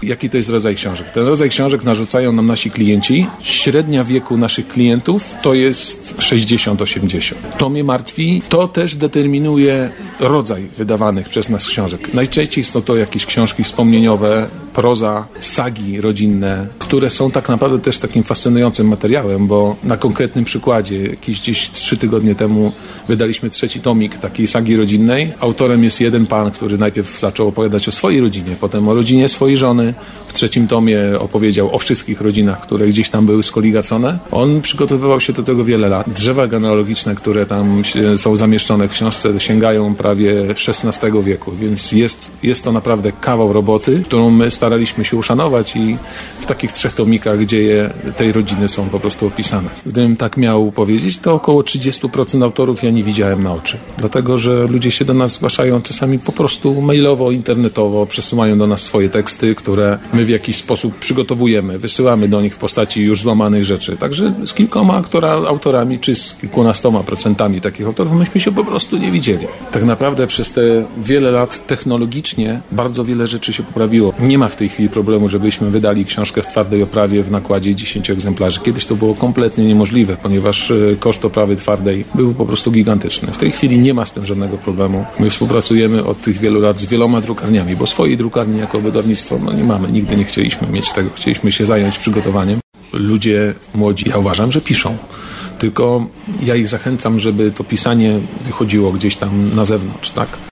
Jaki to jest rodzaj książek? Ten rodzaj książek narzucają nam nasi klienci. Średnia wieku naszych klientów to jest 60-80. To mnie martwi. To też determinuje rodzaj wydawanych przez nas książek. Najczęściej są to jakieś książki wspomnieniowe, proza, sagi rodzinne, które są tak naprawdę też takim fascynującym materiałem, bo na konkretnym przykładzie, jakieś gdzieś 3 tygodnie temu wydaliśmy 3. tomik takiej sagi rodzinnej. Autorem jest jeden pan, który najpierw zaczął opowiadać o swojej rodzinie, potem o rodzinie swojej żony. W 3. tomie opowiedział o wszystkich rodzinach, które gdzieś tam były skoligacone. On przygotowywał się do tego wiele lat. Drzewa genealogiczne, które tam są zamieszczone w książce, sięgają prawie XVI wieku, więc jest to naprawdę kawał roboty, którą my staraliśmy się uszanować i w takich 3 tomikach dzieje tej rodziny są po prostu opisane. Gdybym tak miał powiedzieć, to około 30% autorów ja nie widziałem na oczy. Dlatego, że ludzie się do nas zgłaszają czasami po prostu mailowo, internetowo, przesyłają do nas swoje teksty, które my w jakiś sposób przygotowujemy, wysyłamy do nich w postaci już złamanych rzeczy. Także z kilkoma autorami, czy z kilkunastoma procentami takich autorów myśmy się po prostu nie widzieli. Tak naprawdę przez te wiele lat technologicznie bardzo wiele rzeczy się poprawiło. Nie ma w tej chwili problemu, żebyśmy wydali książkę w twardej oprawie w nakładzie 10 egzemplarzy. Kiedyś to było kompletnie niemożliwe, ponieważ koszt oprawy twardej był po prostu gigantyczny. W tej chwili nie ma z tym żadnego problemu. My współpracujemy od tych wielu lat z wieloma drukarniami, bo swojej drukarni jako wydawnictwo nie mamy. Nigdy nie chcieliśmy mieć tego. Chcieliśmy się zająć przygotowaniem. Ludzie młodzi, ja uważam, że piszą. Tylko ja ich zachęcam, żeby to pisanie wychodziło gdzieś tam na zewnątrz, tak?